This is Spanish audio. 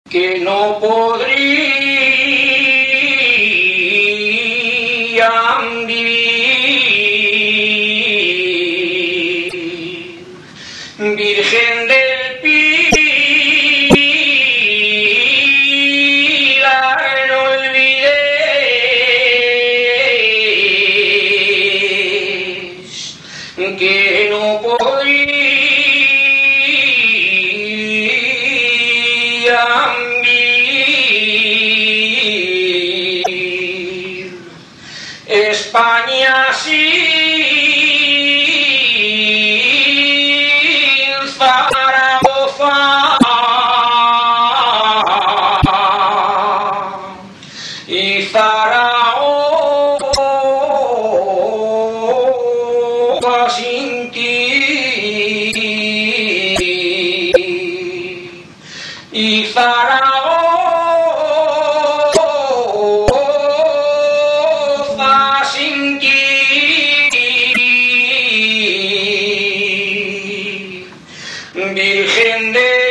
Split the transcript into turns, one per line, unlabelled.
que no podrían vivir. Virgen del Pilar, no olvidéis que no podrían vivir. España sin Zaragoza, y Zaragoza sin ti, y Zaragoza sin ti. Virgen de